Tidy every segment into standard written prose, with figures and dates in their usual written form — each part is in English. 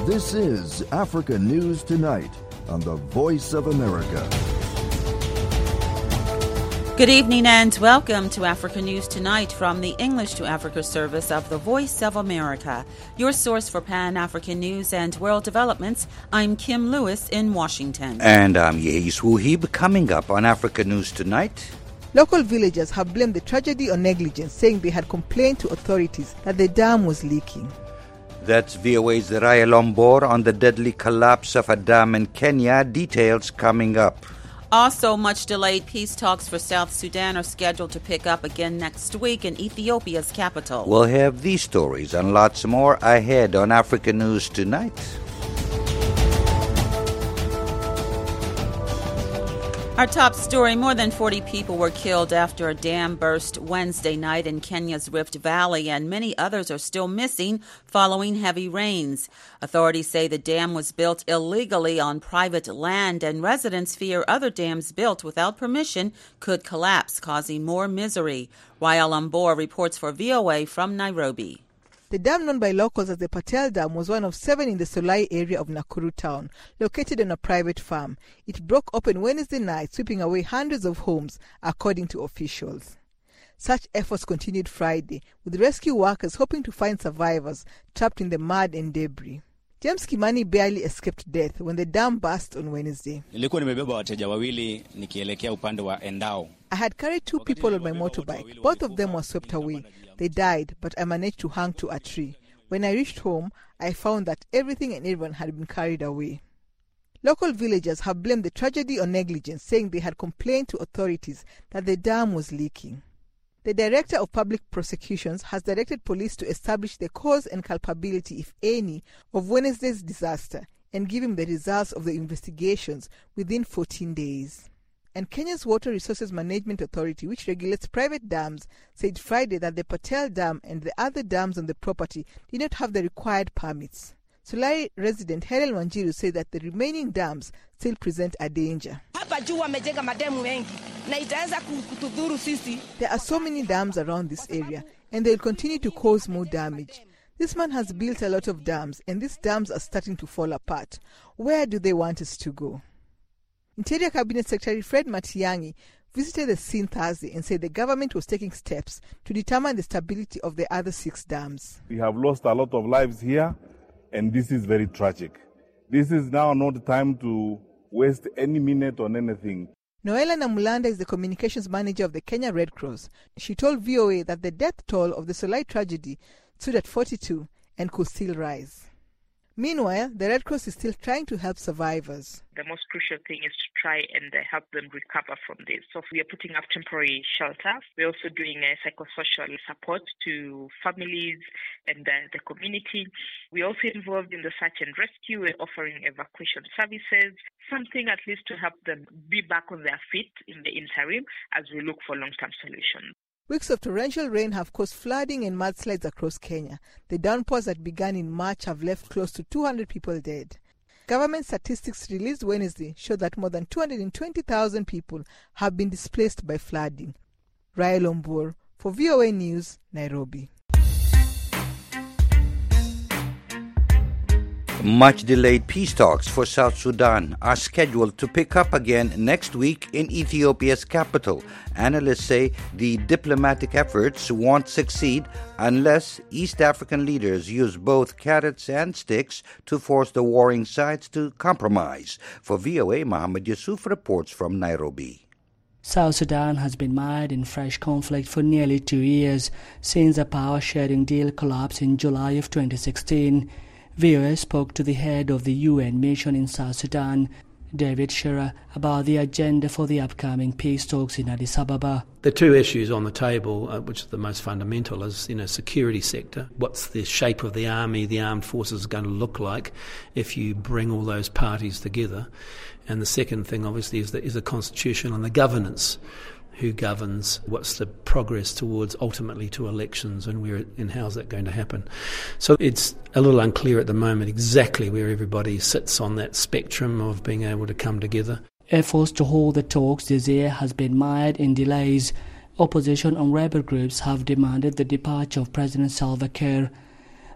This is Africa News Tonight on the Voice of America. Good evening and welcome to Africa News Tonight from the English to Africa service of the Voice of America. Your source for Pan-African news and world developments. I'm Kim Lewis in Washington. And I'm Yeis Wuhib. Coming up on Africa News Tonight. Local villagers have blamed the tragedy on negligence, saying they had complained to authorities that the dam was leaking. That's VOA's Raya Lombor on the deadly collapse of a dam in Kenya. Details coming up. Also, much delayed peace talks for South Sudan are scheduled to pick up again next week in Ethiopia's capital. We'll have these stories and lots more ahead on Africa News Tonight. Our top story, more than 40 people were killed after a dam burst Wednesday night in Kenya's Rift Valley, and many others are still missing following heavy rains. Authorities say the dam was built illegally on private land, and residents fear other dams built without permission could collapse, causing more misery. Raya Lombor reports for VOA from Nairobi. The dam, known by locals as the Patel Dam, was one of 7 in the Solai area of Nakuru town, located on a private farm. It broke open Wednesday night, sweeping away hundreds of homes, according to officials. Such efforts continued Friday, with rescue workers hoping to find survivors trapped in the mud and debris. James Kimani barely escaped death when the dam burst on Wednesday. I had carried 2 people on my motorbike. Both of them were swept away. They died, but I managed to hang to a tree. When I reached home, I found that everything and everyone had been carried away. Local villagers have blamed the tragedy on negligence, saying they had complained to authorities that the dam was leaking. The Director of Public Prosecutions has directed police to establish the cause and culpability, if any, of Wednesday's disaster and give him the results of the investigations within 14 days. And Kenya's Water Resources Management Authority, which regulates private dams, said Friday that the Patel Dam and the other dams on the property did not have the required permits. Solai resident Helen Wanjiru said that the remaining dams still present a danger. There are so many dams around this area, and they'll continue to cause more damage. This man has built a lot of dams, and these dams are starting to fall apart. Where do they want us to go? Interior Cabinet Secretary Fred Matiang'i visited the scene Thursday and said the government was taking steps to determine the stability of the other 6 dams. We have lost a lot of lives here, and this is very tragic. This is now not the time to waste any minute on anything. Noela Namulanda is the communications manager of the Kenya Red Cross. She told VOA that the death toll of the Solai tragedy stood at 42 and could still rise. Meanwhile, the Red Cross is still trying to help survivors. The most crucial thing is to try and help them recover from this. So we are putting up temporary shelters. We're also doing psychosocial support to families and the community. We're also involved in the search and rescue. We're offering evacuation services, something at least to help them be back on their feet in the interim as we look for long-term solutions. Weeks of torrential rain have caused flooding and mudslides across Kenya. The downpours that began in March have left close to 200 people dead. Government statistics released Wednesday show that more than 220,000 people have been displaced by flooding. Raya Lombor for VOA News, Nairobi. Much delayed peace talks for South Sudan are scheduled to pick up again next week in Ethiopia's capital. Analysts say the diplomatic efforts won't succeed unless East African leaders use both carrots and sticks to force the warring sides to compromise. For VOA, Mohammed Yusuf reports from Nairobi. South Sudan has been mired in fresh conflict for nearly 2 years since the power-sharing deal collapsed in July of 2016. VOA spoke to the head of the UN mission in South Sudan, David Shearer, about the agenda for the upcoming peace talks in Addis Ababa. The 2 issues on the table, which are the most fundamental, is security sector. What's the shape of the army, the armed forces going to look like if you bring all those parties together? And the second thing, obviously, is the constitution and the governance. Who governs, what's the progress towards ultimately to elections, and how's that going to happen. So it's a little unclear at the moment exactly where everybody sits on that spectrum of being able to come together. Efforts to hold the talks this year has been mired in delays. Opposition and rebel groups have demanded the departure of President Salva Kiir.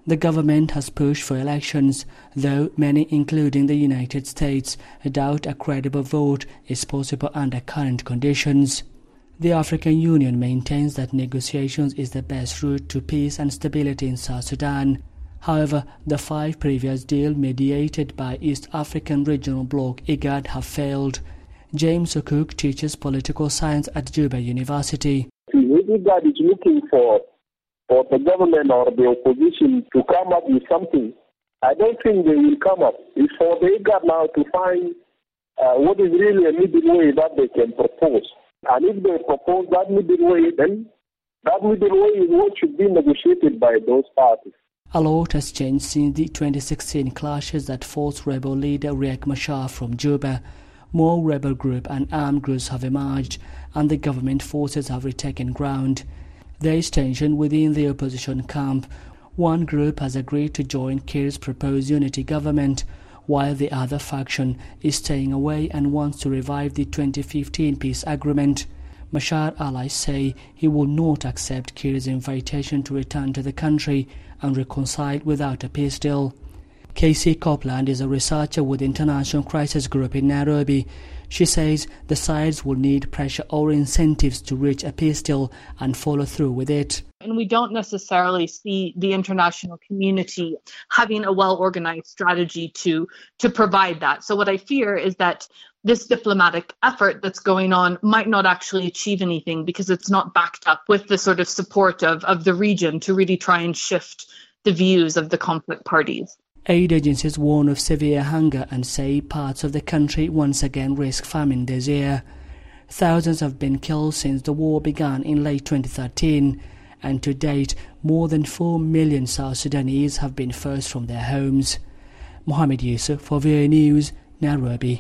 The government has pushed for elections, though many, including the United States, doubt a credible vote is possible under current conditions. The African Union maintains that negotiations is the best route to peace and stability in South Sudan. However, the 5 previous deals mediated by East African Regional Bloc IGAD have failed. James Okuk teaches political science at Juba University. IGAD is looking for the government or the opposition to come up with something. I don't think they will come up. It's for the IGAD now to find what is really a middle way that they can propose. And if they propose that middle way, then that middle way is what should be negotiated by those parties. A lot has changed since the 2016 clashes that forced rebel leader Riek Machar from Juba. More rebel groups and armed groups have emerged, and the government forces have retaken ground. There is tension within the opposition camp. One group has agreed to join Kiir's proposed unity government, while the other faction is staying away and wants to revive the 2015 peace agreement. Machar allies say he will not accept Kiir's invitation to return to the country and reconcile without a peace deal. Casey Copeland is a researcher with International Crisis Group in Nairobi. She says the sides will need pressure or incentives to reach a peace deal and follow through with it. And we don't necessarily see the international community having a well-organized strategy to provide that. So what I fear is that this diplomatic effort that's going on might not actually achieve anything because it's not backed up with the sort of support of the region to really try and shift the views of the conflict parties. Aid agencies warn of severe hunger and say parts of the country once again risk famine this year. Thousands have been killed since the war began in late 2013, and to date, more than 4 million South Sudanese have been forced from their homes. Mohammed Yusuf for VOA News, Nairobi.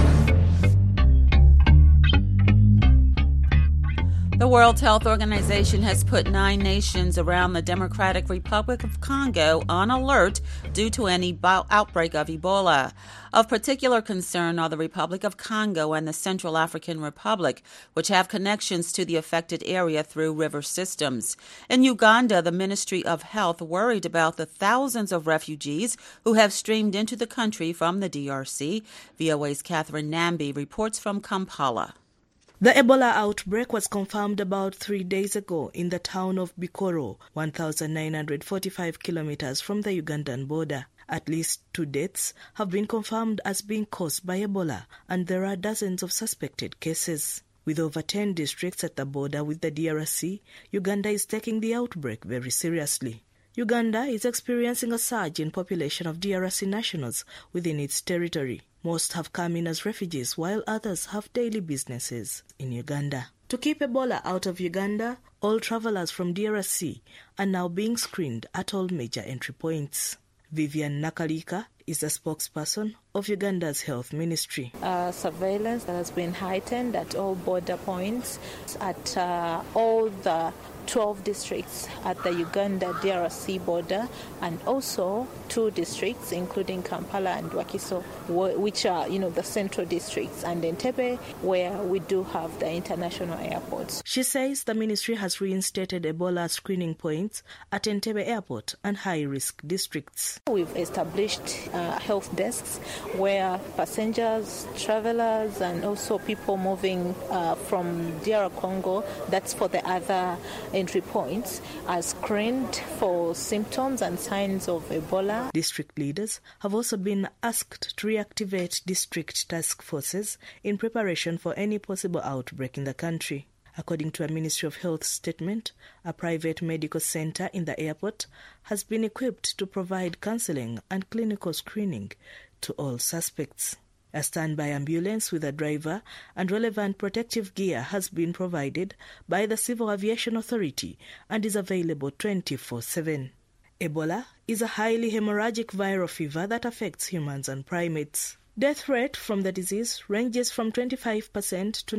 The World Health Organization has put 9 nations around the Democratic Republic of Congo on alert due to any outbreak of Ebola. Of particular concern are the Republic of Congo and the Central African Republic, which have connections to the affected area through river systems. In Uganda, the Ministry of Health worried about the thousands of refugees who have streamed into the country from the DRC. VOA's Catherine Nambi reports from Kampala. The Ebola outbreak was confirmed about 3 days ago in the town of Bikoro, 1,945 kilometers from the Ugandan border. At least 2 deaths have been confirmed as being caused by Ebola, and there are dozens of suspected cases. With over 10 districts at the border with the DRC, Uganda is taking the outbreak very seriously. Uganda is experiencing a surge in population of DRC nationals within its territory. Most have come in as refugees, while others have daily businesses in Uganda. To keep Ebola out of Uganda, all travelers from DRC are now being screened at all major entry points. Vivian Nakalika is the spokesperson of Uganda's health ministry. Surveillance that has been heightened at all border points, at all the 12 districts at the Uganda-DRC border, and also 2 districts, including Kampala and Wakiso, which are, the central districts, and Entebbe, where we do have the international airports. She says the ministry has reinstated Ebola screening points at Entebbe Airport and high-risk districts. We've established health desks where passengers, travelers, and also people moving from DR Congo, that's for the other entry points, are screened for symptoms and signs of Ebola. District leaders have also been asked to reactivate district task forces in preparation for any possible outbreak in the country. According to a Ministry of Health statement, a private medical center in the airport has been equipped to provide counseling and clinical screening to all suspects. A standby ambulance with a driver and relevant protective gear has been provided by the Civil Aviation Authority and is available 24/7. Ebola is a highly hemorrhagic viral fever that affects humans and primates. Death rate from the disease ranges from 25% to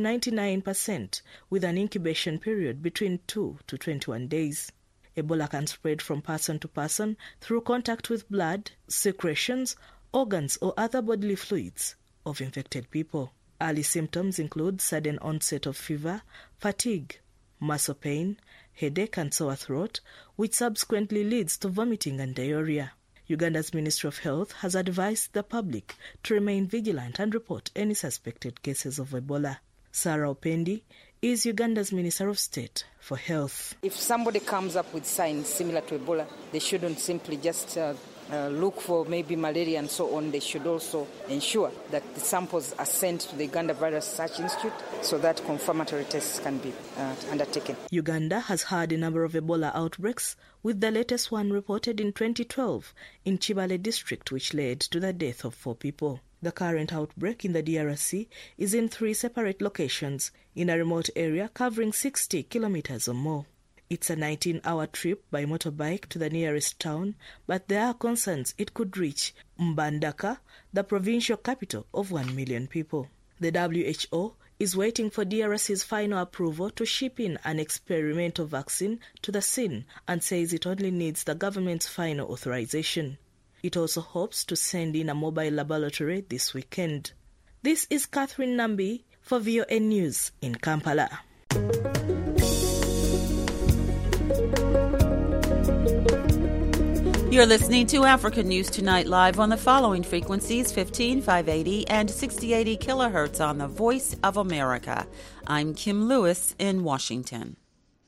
99%, with an incubation period between 2 to 21 days. Ebola can spread from person to person through contact with blood, secretions, organs, or other bodily fluids of infected people. Early symptoms include sudden onset of fever, fatigue, muscle pain, headache and sore throat, which subsequently leads to vomiting and diarrhea. Uganda's Ministry of Health has advised the public to remain vigilant and report any suspected cases of Ebola. Sarah Opendi is Uganda's Minister of State for Health. If somebody comes up with signs similar to Ebola, they shouldn't simply just look for maybe malaria and so on. They should also ensure that the samples are sent to the Uganda Virus Research Institute so that confirmatory tests can be undertaken. Uganda has had a number of Ebola outbreaks, with the latest one reported in 2012 in Chibale district, which led to the death of 4 people. The current outbreak in the DRC is in 3 separate locations in a remote area covering 60 kilometers or more. It's a 19-hour trip by motorbike to the nearest town, but there are concerns it could reach Mbandaka, the provincial capital of 1 million people. The WHO is waiting for DRC's final approval to ship in an experimental vaccine to the scene and says it only needs the government's final authorization. It also hopes to send in a mobile laboratory this weekend. This is Catherine Nambi for VOA News in Kampala. You're listening to Africa News Tonight live on the following frequencies: 15580 and 6080 kilohertz on the Voice of America. I'm Kim Lewis in Washington.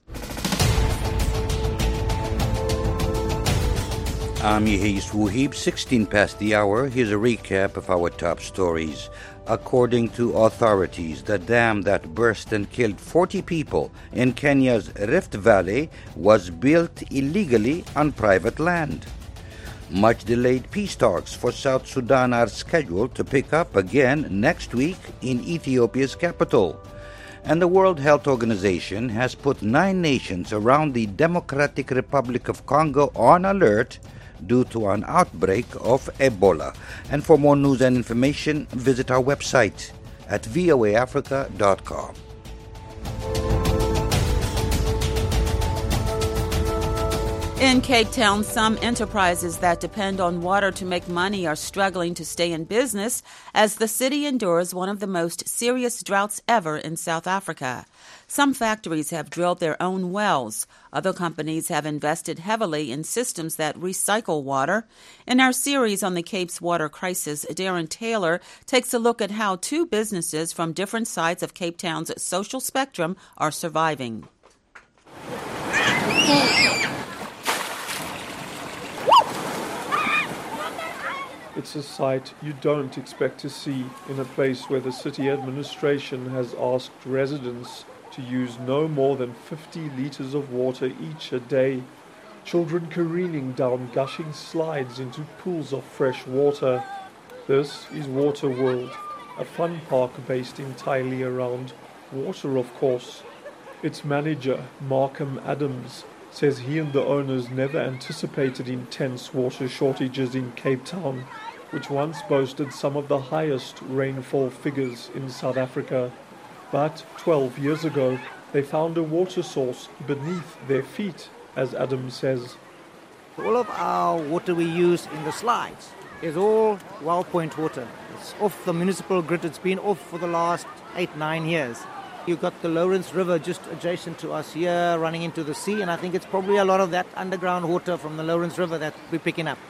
I'm Yehis Wuhib, 16 past the hour. Here's a recap of our top stories. According to authorities, the dam that burst and killed 40 people in Kenya's Rift Valley was built illegally on private land. Much delayed peace talks for South Sudan are scheduled to pick up again next week in Ethiopia's capital. And the World Health Organization has put 9 nations around the Democratic Republic of Congo on alert due to an outbreak of Ebola. And for more news and information, visit our website at voaafrica.com. In Cape Town, some enterprises that depend on water to make money are struggling to stay in business as the city endures one of the most serious droughts ever in South Africa. Some factories have drilled their own wells. Other companies have invested heavily in systems that recycle water. In our series on the Cape's water crisis, Darren Taylor takes a look at how 2 businesses from different sides of Cape Town's social spectrum are surviving. It's a sight you don't expect to see in a place where the city administration has asked residents to use no more than 50 litres of water each a day. Children careening down gushing slides into pools of fresh water. This is Water World, a fun park based entirely around water, of course. Its manager, Markham Adams, says he and the owners never anticipated intense water shortages in Cape Town, which once boasted some of the highest rainfall figures in South Africa. But 12 years ago, they found a water source beneath their feet, as Adams says. All of our water we use in the slides is all Well Point water. It's off the municipal grid. It's been off for the last 8-9 years. You've got the Lawrence River just adjacent to us here, running into the sea, and I think it's probably a lot of that underground water from the Lawrence River that we're picking up.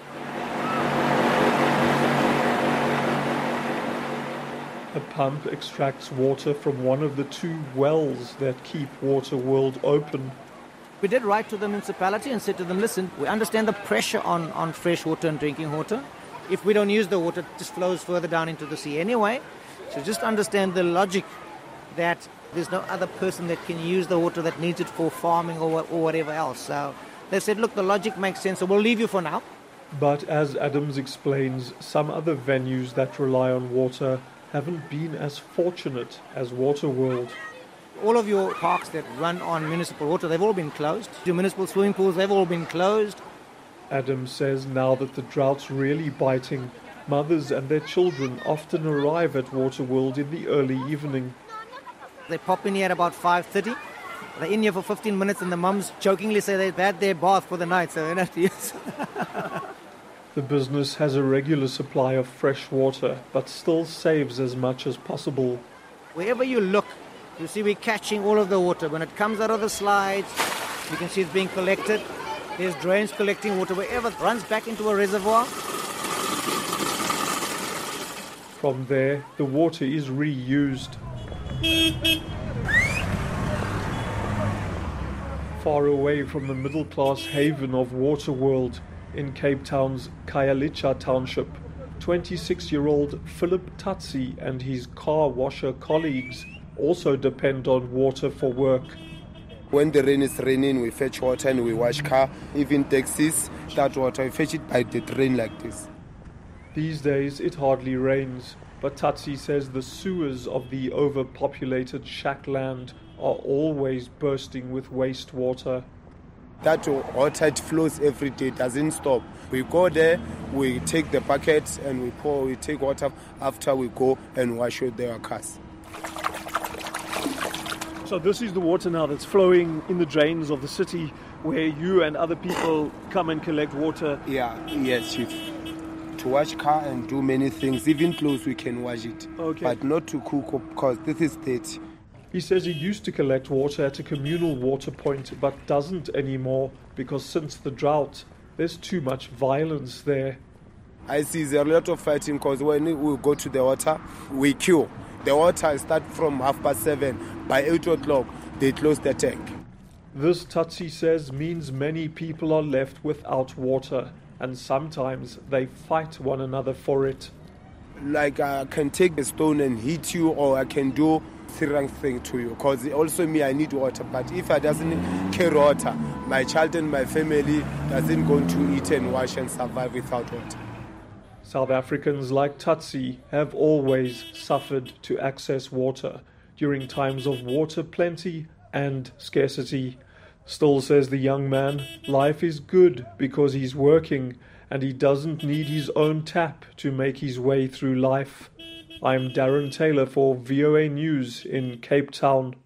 A pump extracts water from one of the 2 wells that keep Water World open. We did write to the municipality and said to them, listen, we understand the pressure on fresh water and drinking water. If we don't use the water, it just flows further down into the sea anyway. So just understand the logic that there's no other person that can use the water that needs it for farming or whatever else. So they said, look, the logic makes sense, so we'll leave you for now. But as Adams explains, some other venues that rely on water haven't been as fortunate as Water World. All of your parks that run on municipal water, they've all been closed. Your municipal swimming pools, they've all been closed. Adams says now that the drought's really biting, mothers and their children often arrive at Water World in the early evening. They pop in here at about 5:30. They're in here for 15 minutes and the mums jokingly say they've had their bath for the night, so they don't have to use. The business has a regular supply of fresh water, but still saves as much as possible. Wherever you look, You see we're catching all of the water. When it comes out of the slides, you can see it's being collected. There's drains collecting water wherever it runs back into a reservoir. From there, the water is reused. Far away from the middle-class haven of Waterworld in Cape Town's Khayelitsha township, 26-year-old Philip Tatsi and his car washer colleagues also depend on water for work. When the rain is raining, we fetch water and we wash car. Even taxis, that water, we fetch it by the drain like this. These days, it hardly rains, but Tatsi says the sewers of the overpopulated shackland are always bursting with wastewater. That water, it flows every day, doesn't stop. We go there, we take the buckets and we take water after we go and wash with their cars. So this is the water now that's flowing in the drains of the city where you and other people come and collect water? Yes, Chief. To wash car and do many things, even clothes we can wash it. Okay. But not to cook because this is dirty. He says he used to collect water at a communal water point but doesn't anymore because since the drought, there's too much violence there. I see there's a lot of fighting because when we go to the water, we queue. The water starts from 7:30. By 8 o'clock, they close the tank. This, Tatsi says, means many people are left without water and sometimes they fight one another for it. Like I can take a stone and hit you or I can do wrong thing to you because also me I need water, but if I doesn't carry water, my child and my family doesn't going to eat and wash and survive without water. South Africans like Tatsi have always suffered to access water during times of water plenty and scarcity. Still, says the young man, life is good because he's working and he doesn't need his own tap to make his way through life. I'm Darren Taylor for VOA News in Cape Town.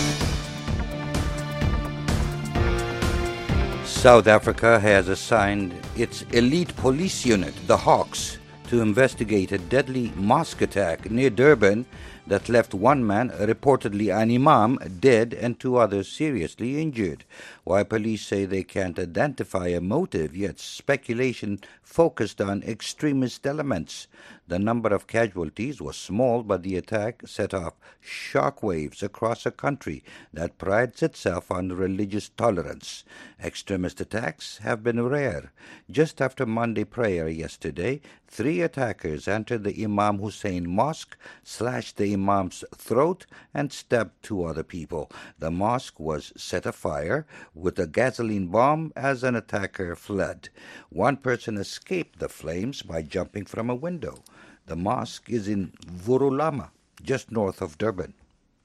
South Africa has assigned its elite police unit, the Hawks, to investigate a deadly mosque attack near Durban that left one man, reportedly an imam, dead and two others seriously injured. While police say they can't identify a motive, yet speculation focused on extremist elements. The number of casualties was small, but the attack set off shockwaves across a country that prides itself on religious tolerance. Extremist attacks have been rare. Just after Monday prayer yesterday, 3 attackers entered the Imam Hussein Mosque, slashed the Imam's throat, and stabbed 2 other people. The mosque was set afire with a gasoline bomb as an attacker fled. 1 person escaped the flames by jumping from a window. The mosque is in Vurulama, just north of Durban.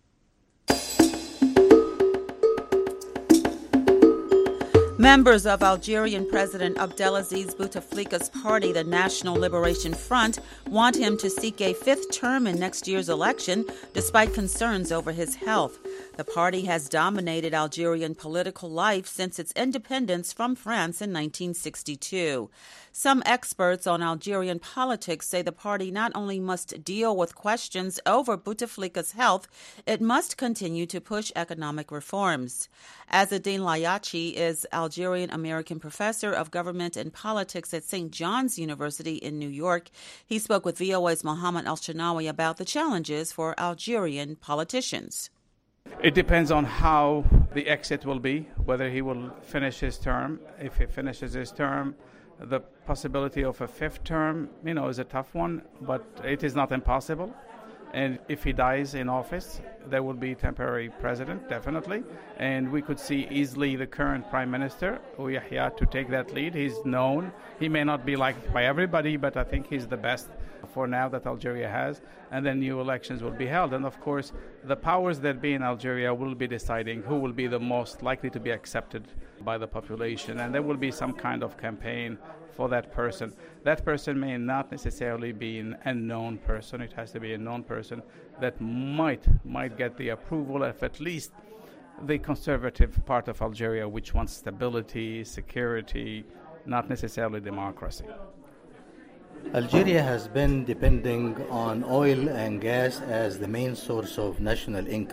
Members of Algerian President Abdelaziz Bouteflika's party, the National Liberation Front, want him to seek a 5th term in next year's election, despite concerns over his health. The party has dominated Algerian political life since its independence from France in 1962. Some experts on Algerian politics say the party not only must deal with questions over Bouteflika's health, it must continue to push economic reforms. Azzedine Layachi is Algerian-American professor of government and politics at St. John's University in New York. He spoke with VOA's Mohammed Al-Shanawi about the challenges for Algerian politicians. It depends on how the exit will be, whether he will finish his term. If he finishes his term, the possibility of a 5th term, is a tough one, but it is not impossible. And if he dies in office, there will be temporary president, definitely. And we could see easily the current prime minister, Yahya, to take that lead. He's known. He may not be liked by everybody, but I think he's the best for now that Algeria has. And then new elections will be held. And of course, the powers that be in Algeria will be deciding who will be the most likely to be accepted by the population. And there will be some kind of campaign for that person. That person may not necessarily be an unknown person. It has to be a known person that might get the approval of at least the conservative part of Algeria, which wants stability, security, not necessarily democracy. Algeria has been depending on oil and gas as the main source of national income.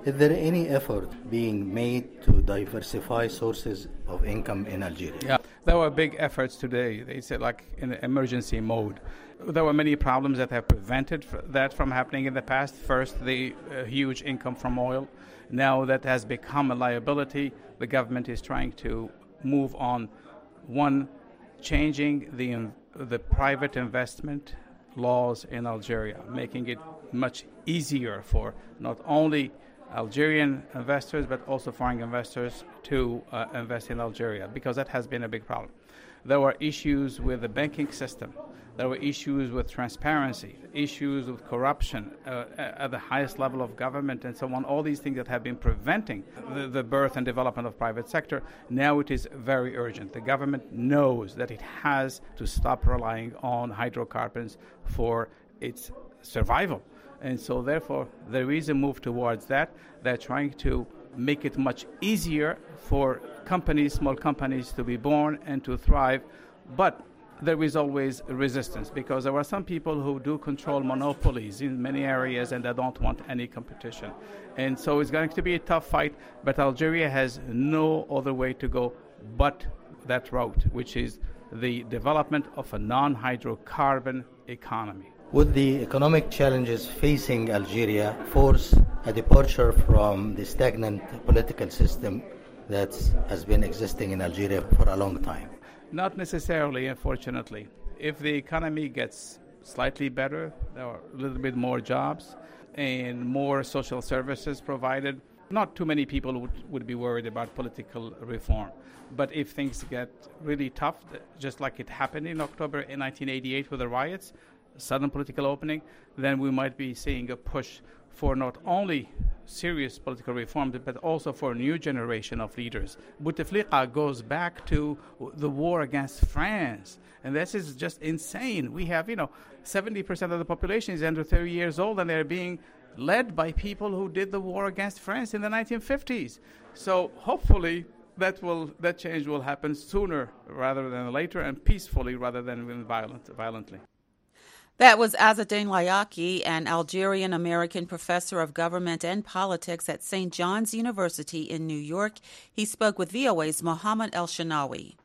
Is there any effort being made to diversify sources of income in Algeria? Yeah, there were big efforts today. They said like in emergency mode. There were many problems that have prevented that from happening in the past. First, the huge income from oil. Now that has become a liability, the government is trying to move on. One, changing the private investment laws in Algeria, making it much easier for not only Algerian investors but also foreign investors to invest in Algeria, because that has been a big problem. There were issues with the banking system. There were issues with transparency, issues with corruption at the highest level of government and so on, all these things that have been preventing the birth and development of private sector. Now it is very urgent. The government knows that it has to stop relying on hydrocarbons for its survival. And so therefore there is a move towards that. They're trying to make it much easier for companies, small companies, to be born and to thrive. But there is always resistance, because there are some people who do control monopolies in many areas and they don't want any competition. And so it's going to be a tough fight, but Algeria has no other way to go but that route, which is the development of a non-hydrocarbon economy. Would the economic challenges facing Algeria force a departure from the stagnant political system that has been existing in Algeria for a long time? Not necessarily, unfortunately. If the economy gets slightly better, there are a little bit more jobs and more social services provided, not too many people would be worried about political reform. But if things get really tough, just like it happened in October in 1988 with the riots, sudden political opening, then we might be seeing a push for not only serious political reform, but also for a new generation of leaders. Bouteflika goes back to the war against France, and this is just insane. We have, 70% of the population is under 30 years old, and they're being led by people who did the war against France in the 1950s. So hopefully that change will happen sooner rather than later, and peacefully rather than violently. That was Azzedine Layaki, an Algerian-American professor of government and politics at St. John's University in New York. He spoke with VOA's Mohammed El-Shanawi.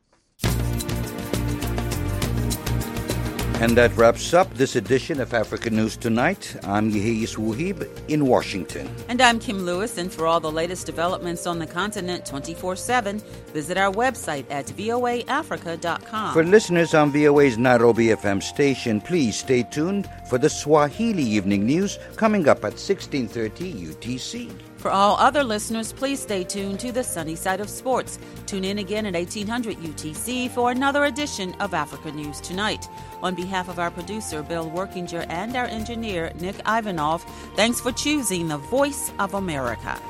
And that wraps up this edition of Africa News Tonight. I'm Yehiyas Wuhib in Washington. And I'm Kim Lewis, and for all the latest developments on the continent 24/7, visit our website at voaafrica.com. For listeners on VOA's Nairobi FM station, please stay tuned for the Swahili Evening News coming up at 16:30 UTC. For all other listeners, please stay tuned to the Sunny Side of Sports. Tune in again at 1800 UTC for another edition of Africa News Tonight. On behalf of our producer, Bill Workinger, and our engineer, Nick Ivanov, thanks for choosing the Voice of America.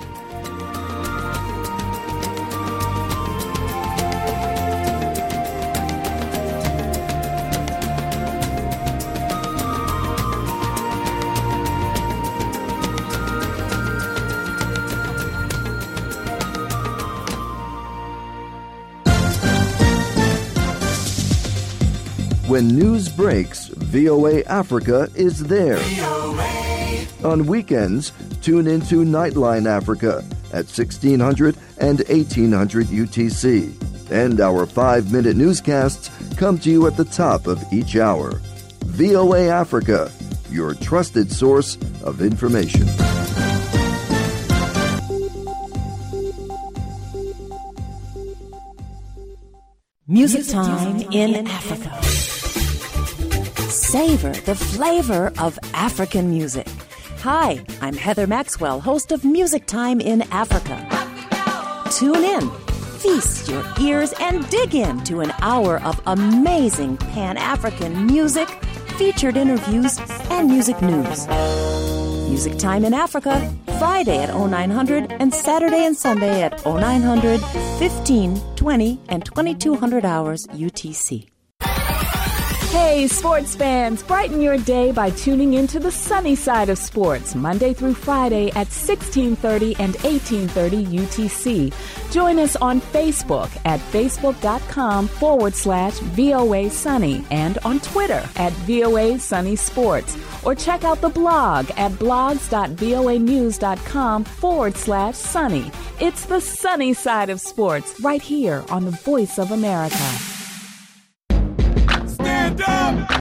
When news breaks, VOA Africa is there. On weekends, tune into Nightline Africa at 1600 and 1800 UTC. And our 5-minute newscasts come to you at the top of each hour. VOA Africa, your trusted source of information. Music Time in Africa. Savor the flavor of African music. Hi, I'm Heather Maxwell, host of Music Time in Africa. Tune in, feast your ears, and dig into an hour of amazing Pan-African music, featured interviews, and music news. Music Time in Africa, Friday at 0900 and Saturday and Sunday at 0900, 15, 20, and 2200 hours UTC. Hey, sports fans, brighten your day by tuning into the sunny side of sports, Monday through Friday at 1630 and 1830 UTC. Join us on Facebook at facebook.com/VOA Sunny and on Twitter at VOA Sunny Sports. Or check out the blog at blogs.voanews.com/sunny. It's the sunny side of sports right here on the Voice of America. Stand up!